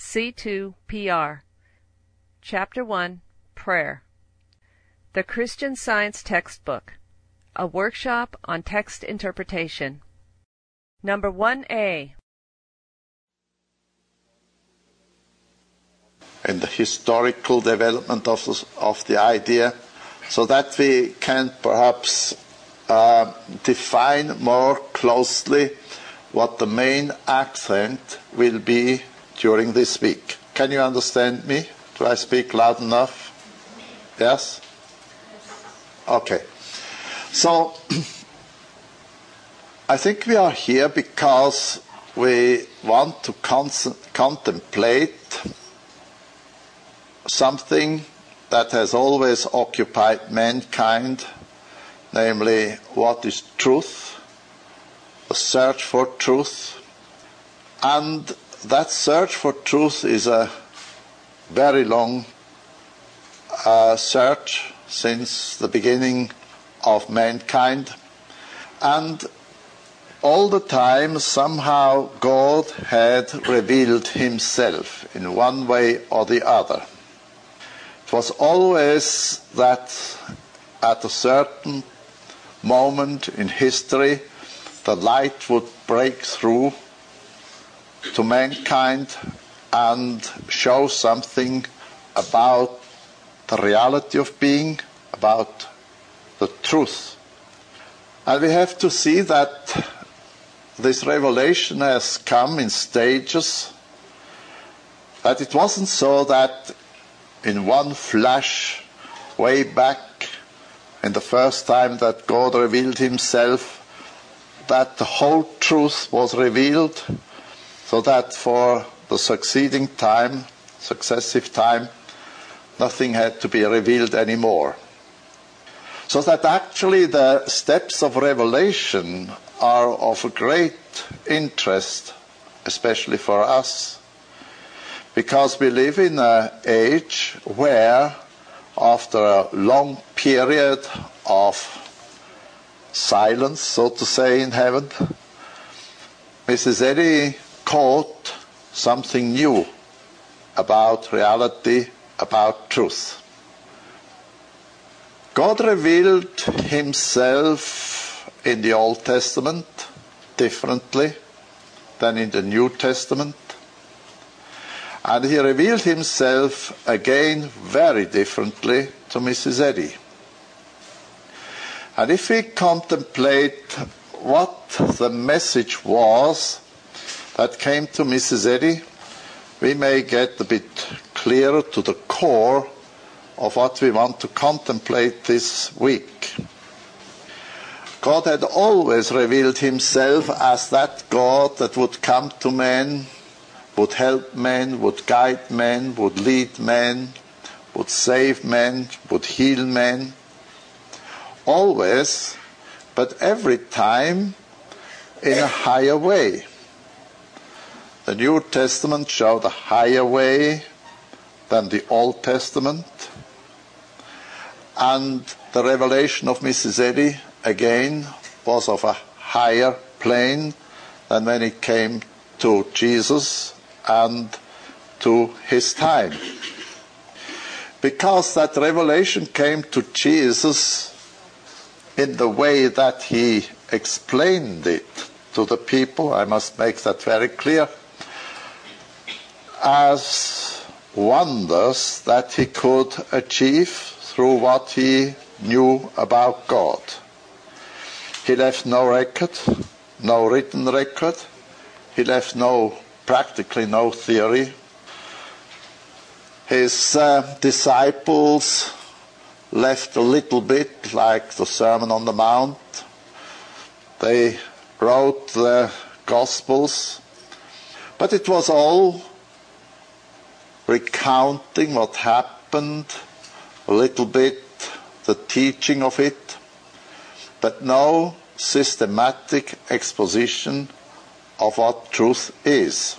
C2PR Chapter 1 Prayer The Christian Science Textbook A Workshop on Text Interpretation Number 1A In the historical development of the idea, so that we can perhaps define more closely what the main accent will be during this week. Can you understand me? Do I speak loud enough? Yes? Okay. So, I think we are here because we want to contemplate something that has always occupied mankind, namely, what is truth, the search for truth. And that search for truth is a very long search since the beginning of mankind. And all the time, somehow, God had revealed himself in one way or the other. It was always that at a certain moment in history, the light would break through to mankind and show something about the reality of being, about the truth. And we have to see that this revelation has come in stages, that it wasn't so that in one flash, way back, in the first time that God revealed himself, that the whole truth was revealed, so that for the successive time, nothing had to be revealed anymore. So that actually the steps of revelation are of a great interest, especially for us, because we live in an age where, after a long period of silence, so to say, in heaven, Mrs. Eddy caught something new about reality, about truth. God revealed himself in the Old Testament differently than in the New Testament. And he revealed himself again very differently to Mrs. Eddy. And if we contemplate what the message was that came to Mrs. Eddy, we may get a bit clearer to the core of what we want to contemplate this week. God had always revealed himself as that God that would come to men, would help men, would guide men, would lead men, would save men, would heal men. Always, but every time in a higher way. The New Testament showed a higher way than the Old Testament. And the revelation of Mrs. Eddy, again, was of a higher plane than when it came to Jesus and to his time. Because that revelation came to Jesus in the way that he explained it to the people, I must make that very clear, as wonders that he could achieve through what he knew about God. He left no record, no written record. He left practically no theory. His disciples left a little bit, like the Sermon on the Mount. They wrote the Gospels, but it was all recounting what happened, a little bit the teaching of it, but no systematic exposition of what truth is.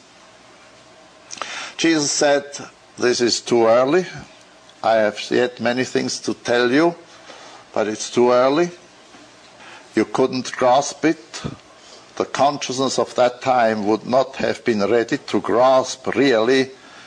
Jesus said, "This is too early. I have yet many things to tell you, but it's too early. You couldn't grasp it. The consciousness of that time would not have been ready to grasp really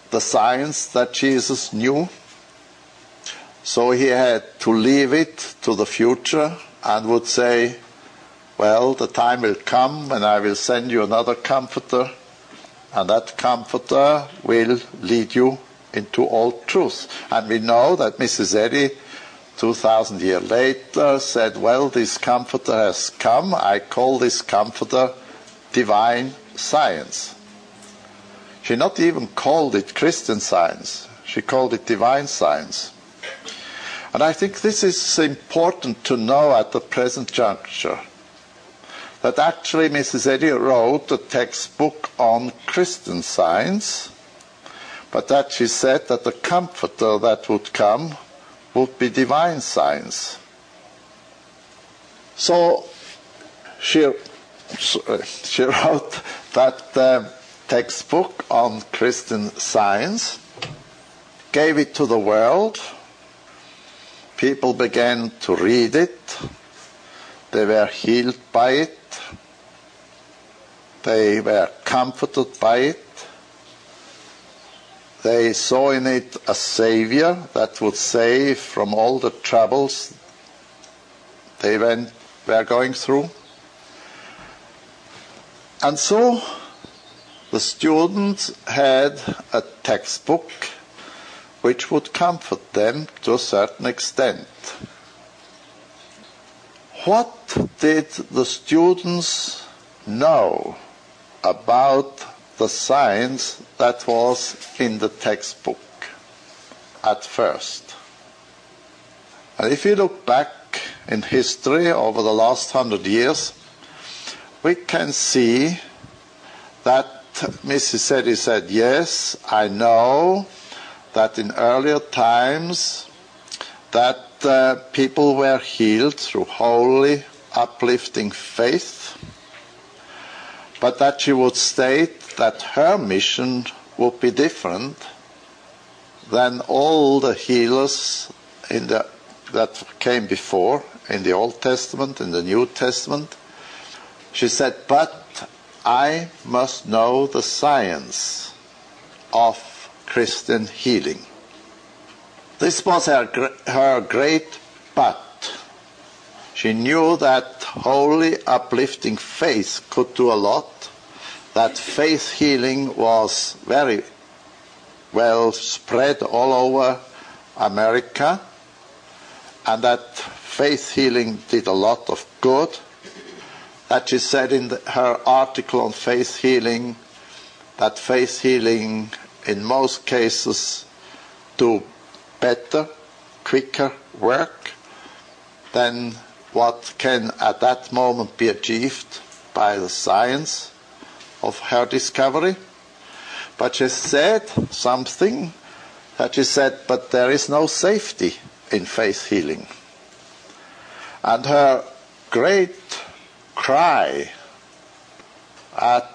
the science that Jesus knew. So he had to leave it to the future and would say, well, the time will come when I will send you another comforter, and that comforter will lead you into all truth. And we know that Mrs. Eddy, 2,000 years later, said, well, this comforter has come. I call this comforter divine science. She not even called it Christian science. She called it divine science. And I think this is important to know at the present juncture, that actually Mrs. Eddy wrote a textbook on Christian science, but that she said that the comforter that would come would be divine science. So she wrote that textbook on Christian science, gave it to the world. People began to read it. They were healed by it. They were comforted by it. They saw in it a savior that would save from all the troubles they were going through. And so the students had a textbook which would comfort them to a certain extent. What did the students know about the science that was in the textbook at first? And if you look back in history over the last 100 years, we can see that Mrs. Eddy said, yes, I know that in earlier times that people were healed through holy, uplifting faith, but that she would state that her mission would be different than all the healers that came before in the Old Testament, in the New Testament. She said, but I must know the science of Christian healing. This was her great but. She knew that holy, uplifting faith could do a lot, that faith healing was very well spread all over America, and that faith healing did a lot of good. That she said in her article on faith healing, that faith healing in most cases do better, quicker work than what can at that moment be achieved by the science of her discovery. But she said something that she said, but there is no safety in faith healing. And her great cry at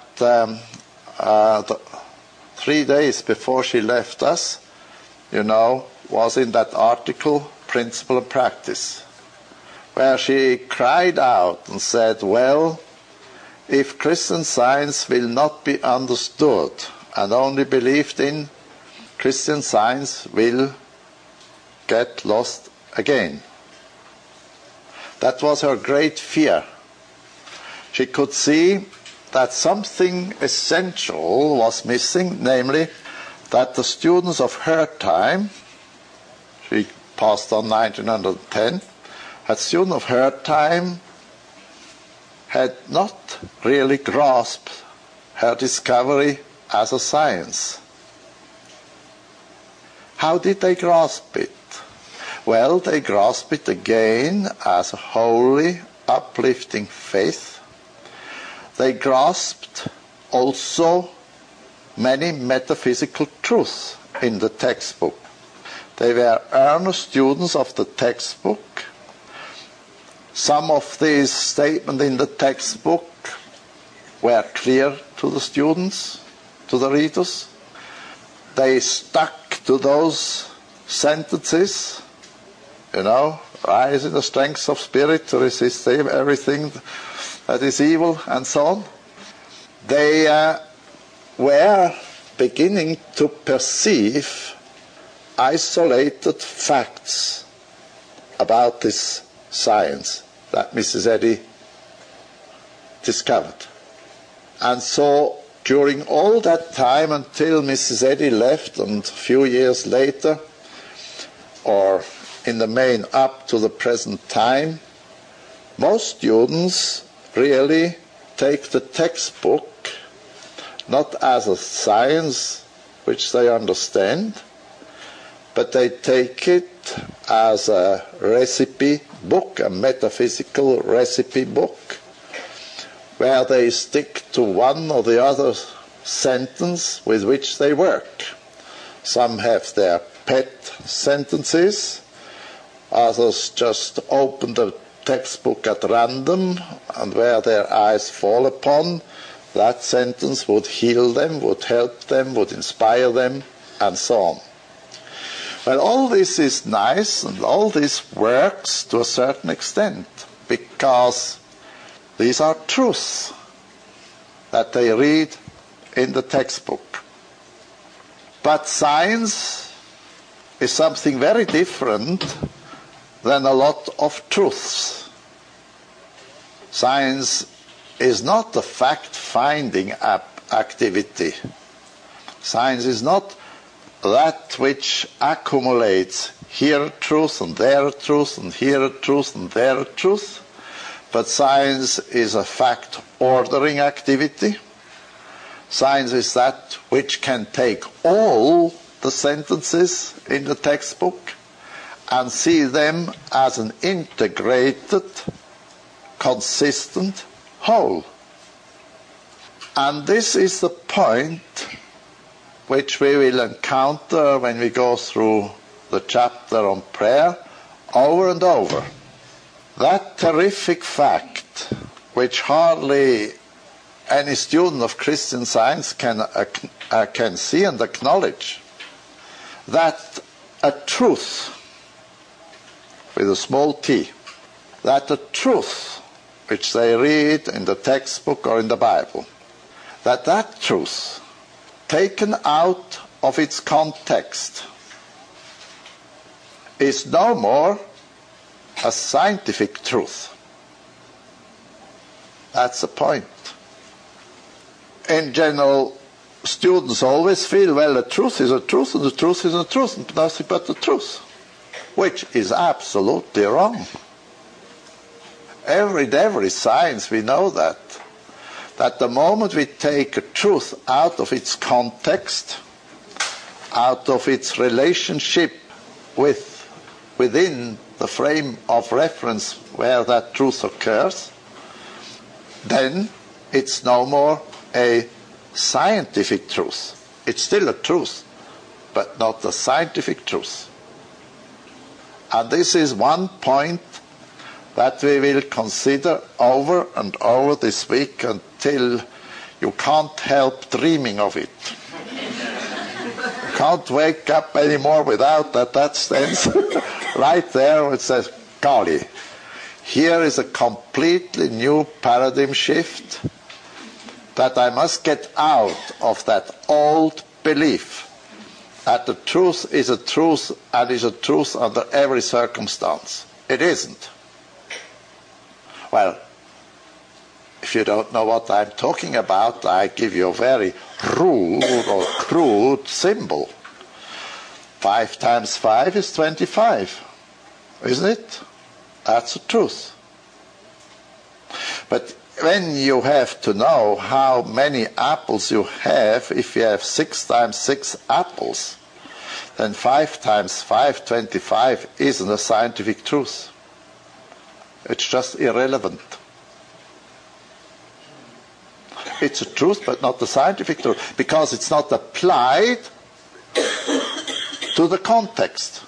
3 days before she left us, was in that article, Principle and Practice, where she cried out and said, well, if Christian science will not be understood and only believed in, Christian science will get lost again. That was her great fear. She could see that something essential was missing, namely that the students of her time, she passed on 1910, that students of her time had not really grasped her discovery as a science. How did they grasp it? Well, they grasped it again as a holy, uplifting faith. They grasped also many metaphysical truths in the textbook. They were earnest students of the textbook. Some of these statements in the textbook were clear to the students, to the readers. They stuck to those sentences, rise in the strength of spirit to resist everything that is evil, and so on. They were beginning to perceive isolated facts about this science that Mrs. Eddy discovered. And so during all that time until Mrs. Eddy left, and a few years later, or in the main up to the present time, most students really take the textbook not as a science which they understand, but they take it as a recipe book, a metaphysical recipe book, where they stick to one or the other sentence with which they work. Some have their pet sentences, others just open the textbook at random, and where their eyes fall upon, that sentence would heal them, would help them, would inspire them, and so on. Well, all this is nice, and all this works to a certain extent, because these are truths that they read in the textbook. But science is something very different than a lot of truths. Science is not a fact-finding activity. Science is not that which accumulates here a truth and there a truth and here a truth and there a truth, but science is a fact-ordering activity. Science is that which can take all the sentences in the textbook and see them as an integrated, consistent whole. And this is the point which we will encounter when we go through the chapter on prayer over and over. That terrific fact, which hardly any student of Christian Science can see and acknowledge, that a truth, with a small t, that a truth which they read in the textbook or in the Bible, that truth, taken out of its context, is no more a scientific truth. That's the point. In general, students always feel, well, the truth is a truth, and the truth is a truth, and nothing but the truth, which is absolutely wrong. Every science we know that the moment we take a truth out of its context, out of its relationship within the frame of reference where that truth occurs, then it's no more a scientific truth. It's still a truth, but not a scientific truth. And this is one point that we will consider over and over this week until you can't help dreaming of it. You can't wake up anymore without that stands right there where it says, golly, here is a completely new paradigm shift that I must get out of that old belief that the truth is a truth and is a truth under every circumstance. It isn't. Well, if you don't know what I'm talking about, I give you a very rude or crude symbol. 5 times 5 is 25, isn't it? That's the truth. But when you have to know how many apples you have, if you have 6 times 6 apples, then 5 times 5, 25, isn't a scientific truth. It's just irrelevant. It's a truth, but not a scientific truth, because it's not applied to the context.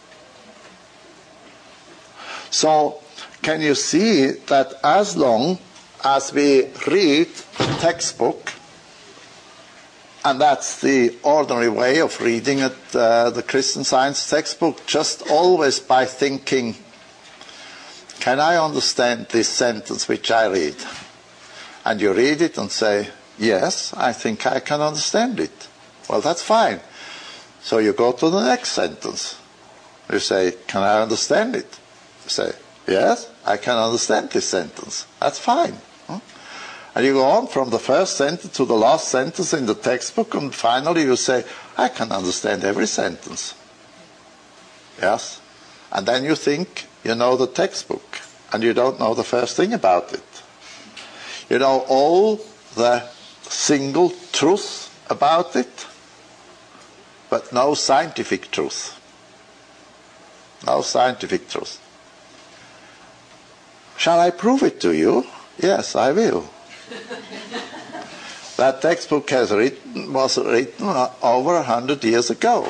So, can you see that as long as we read the textbook, and that's the ordinary way of reading it, the Christian Science textbook, just always by thinking, can I understand this sentence which I read? And you read it and say, yes, I think I can understand it. Well, that's fine. So you go to the next sentence. You say, can I understand it? You say, yes, I can understand this sentence. That's fine. And you go on from the first sentence to the last sentence in the textbook, and finally you say, I can understand every sentence. Yes? And then you think you know the textbook, and you don't know the first thing about it. You know all the single truth about it, but no scientific truth. No scientific truth. Shall I prove it to you? Yes, I will. That textbook was written over 100 years ago.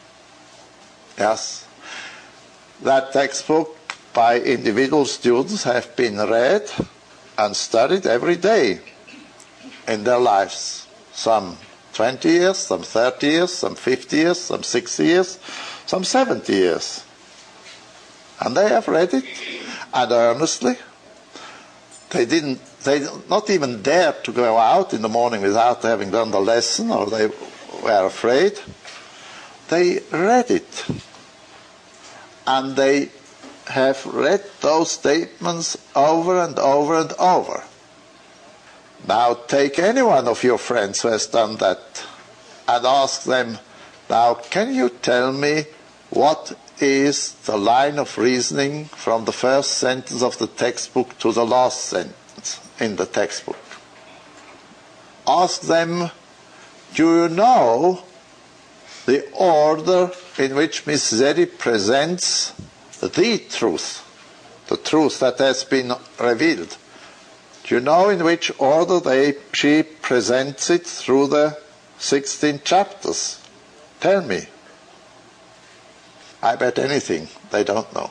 Yes. That textbook by individual students have been read and studied every day in their lives. Some 20 years, some 30 years, some 50 years, some 60 years, some 70 years. And they have read it, and earnestly. They not even dared to go out in the morning without having done the lesson, or they were afraid. They read it. And they have read those statements over and over and over. Now take any one of your friends who has done that and ask them, now can you tell me what is the line of reasoning from the first sentence of the textbook to the last sentence in the textbook? Ask them, do you know the order in which Mrs. Eddy presents the truth that has been revealed? Do you know in which order she presents it through the 16 chapters? Tell me. I bet anything they don't know.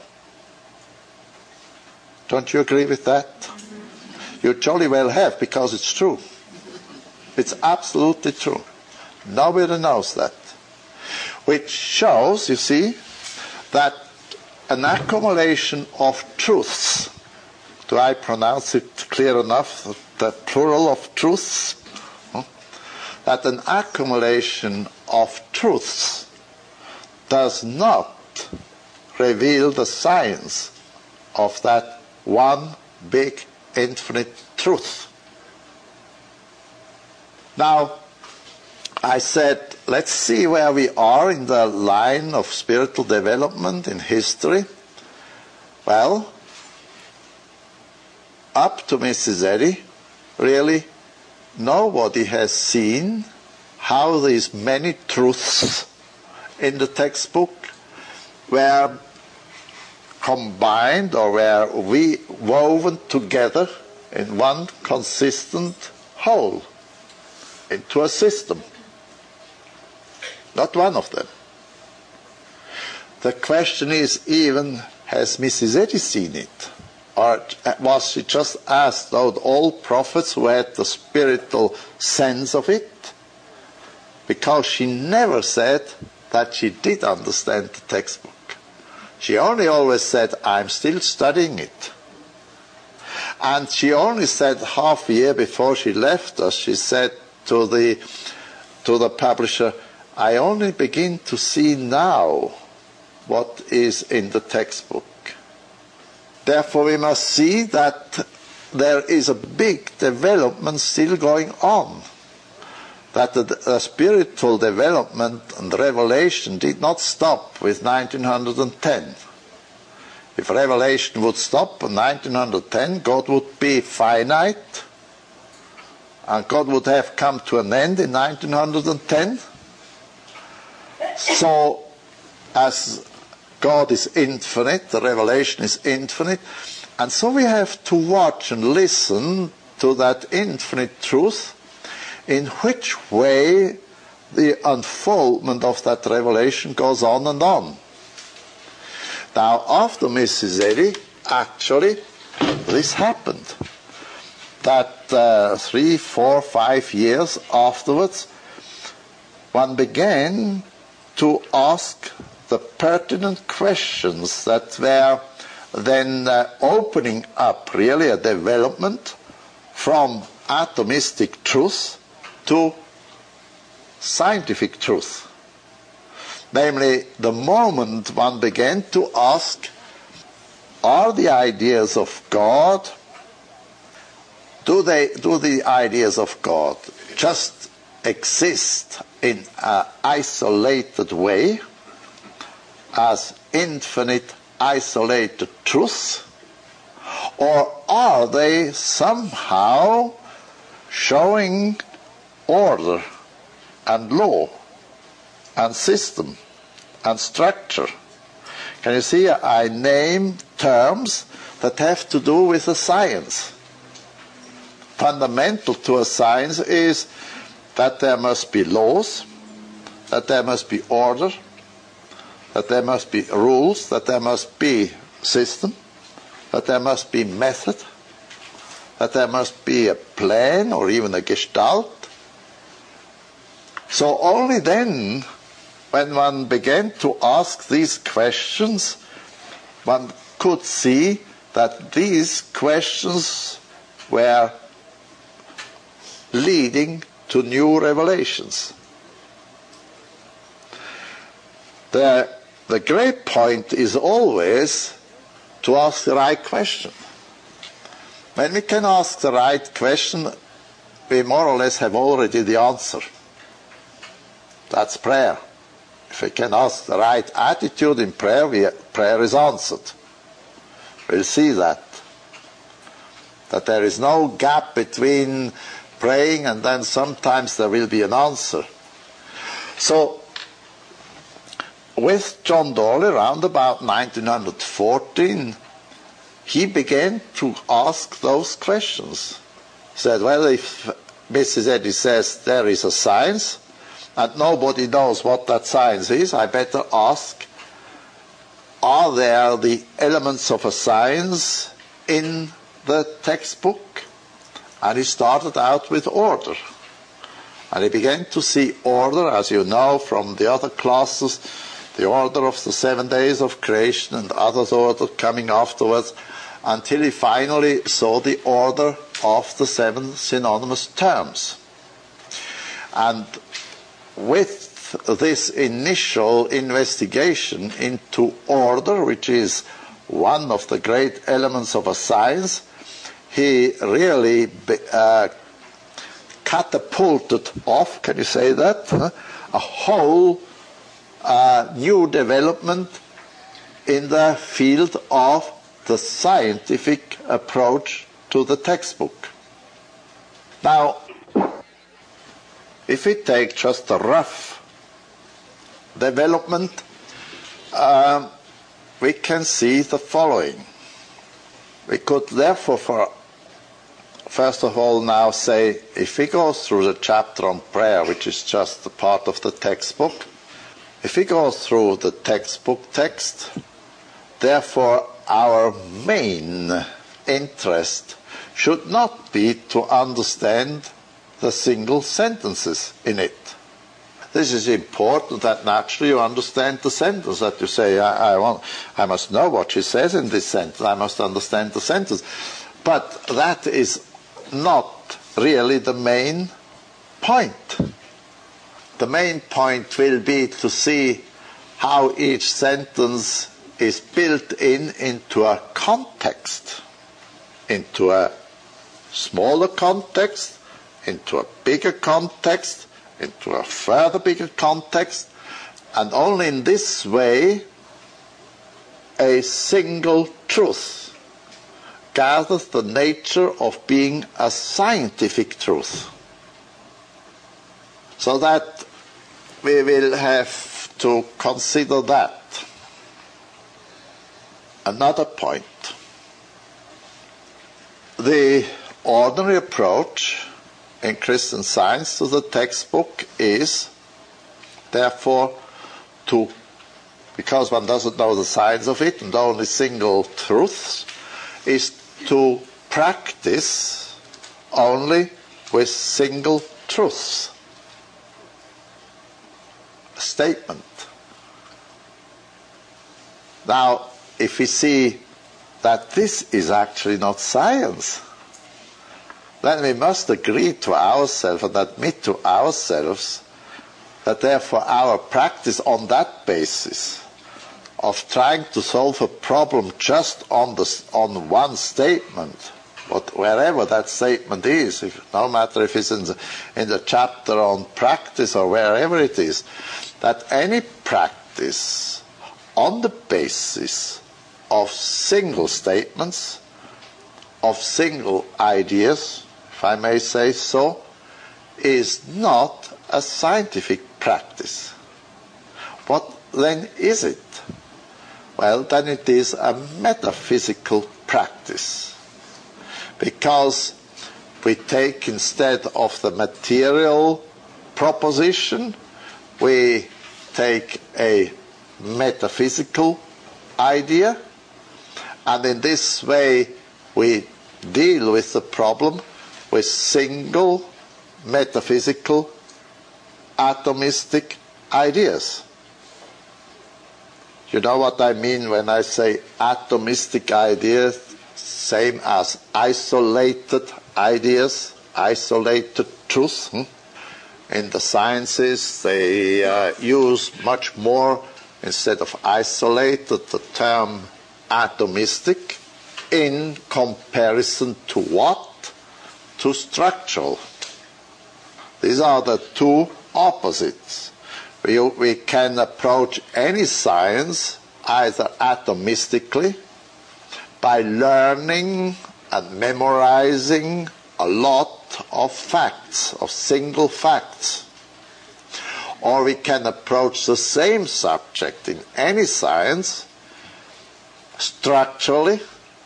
Don't you agree with that? You jolly well have, because it's true. It's absolutely true. Nobody knows that. Which shows, you see, that an accumulation of truths, do I pronounce it clear enough, the plural of truths? That an accumulation of truths does not reveal the science of that one big infinite truth. Now, I said, let's see where we are in the line of spiritual development in history. Well, up to Mrs. Eddy, really, nobody has seen how these many truths in the textbook were combined or were woven together in one consistent whole, into a system. Not one of them. The question is even, has Mrs. Eddy seen it? Or was she just asked out all prophets who had the spiritual sense of it? Because she never said that she did understand the textbook. She only always said, I'm still studying it. And she only said half a year before she left us, she said to the publisher, I only begin to see now what is in the textbook. Therefore we must see that there is a big development still going on. That the spiritual development and revelation did not stop with 1910. If revelation would stop in 1910, God would be finite, and God would have come to an end in 1910. So, as God is infinite, the revelation is infinite, and so we have to watch and listen to that infinite truth, in which way the unfoldment of that revelation goes on and on. Now, after Mrs. Eddy, actually, this happened. That 3, 4, 5 years afterwards, one began to ask the pertinent questions that were then opening up really a development from atomistic truth to scientific truth. Namely, the moment one began to ask, are the ideas of God, do the ideas of God just exist in an isolated way as infinite isolated truths, or are they somehow showing order and law and system and structure? Can you see I name terms that have to do with a science? Fundamental to a science is that there must be laws, that there must be order, that there must be rules, that there must be system, that there must be method, that there must be a plan or even a gestalt. So only then, when one began to ask these questions, one could see that these questions were leading to new revelations. The great point is always to ask the right question. When we can ask the right question, we more or less have already the answer. That's prayer. If we can ask the right attitude in prayer, prayer is answered. We'll see that there is no gap between praying and then sometimes there will be an answer. So, with John Dawley, around about 1914, he began to ask those questions. He said, well, if Mrs. Eddy says there is a science, and nobody knows what that science is, I better ask, are there the elements of a science in the textbook? And he started out with order. And he began to see order, as you know from the other classes, the order of the 7 days of creation and others order coming afterwards, until he finally saw the order of the 7 synonymous terms. And with this initial investigation into order, which is one of the great elements of a science, he really catapulted off, can you say that, a whole new development in the field of the scientific approach to the textbook. Now, if we take just a rough development, we can see the following. We could therefore, first of all, now say, if we go through the chapter on prayer, which is just a part of the textbook, if we go through the textbook text, therefore our main interest should not be to understand the single sentences in it. This is important, that naturally you understand the sentence, that you say, I must know what she says in this sentence, I must understand the sentence. But that is not really the main point. The main point will be to see how each sentence is built into a context, into a smaller context, into a bigger context, into a further bigger context, and only in this way a single truth gathers the nature of being a scientific truth. So that we will have to consider that. Another point. The ordinary approach in Christian Science to the textbook is, therefore, because one doesn't know the science of it and only single truths, is to practice only with single truths. A statement. Now, if we see that this is actually not science, then we must agree to ourselves and admit to ourselves that therefore our practice on that basis of trying to solve a problem just on one statement, wherever that statement is, no matter if it's in the chapter on practice or wherever it is, that any practice on the basis of single statements, of single ideas, if I may say so, is not a scientific practice. What then is it? Well, then it is a metaphysical practice. Because we take, instead of the material proposition, we take a metaphysical idea, and in this way we deal with the problem with single metaphysical atomistic ideas. You know what I mean when I say atomistic ideas? Same as isolated ideas, isolated truth. In the sciences, they use much more, instead of isolated, the term atomistic in comparison to what? To structural. These are the two opposites. We can approach any science either atomistically, by learning and memorizing a lot of facts, of single facts. Or we can approach the same subject in any science structurally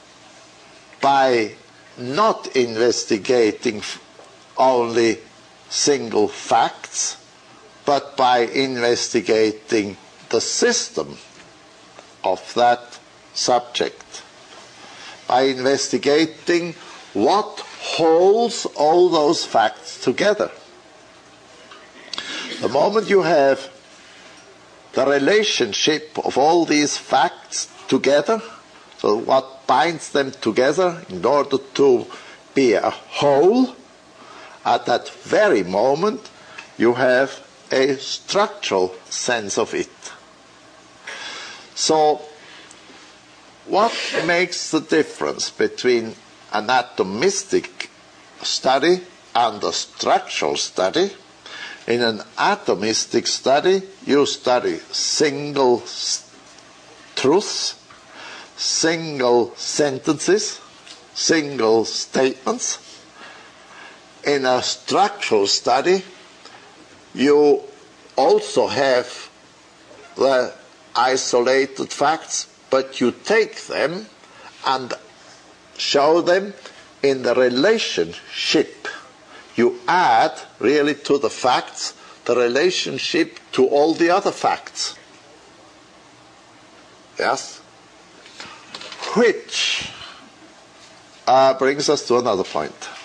by not investigating only single facts, but by investigating the system of that subject. By investigating what holds all those facts together. The moment you have the relationship of all these facts together, so what binds them together in order to be a whole, at that very moment you have a structural sense of it. So, what makes the difference between an atomistic study and a structural study? In an atomistic study, you study single truths, single sentences, single statements. In a structural study, you also have the isolated facts, but you take them and show them in the relationship. You add really to the facts the relationship to all the other facts. Yes? Which brings us to another point.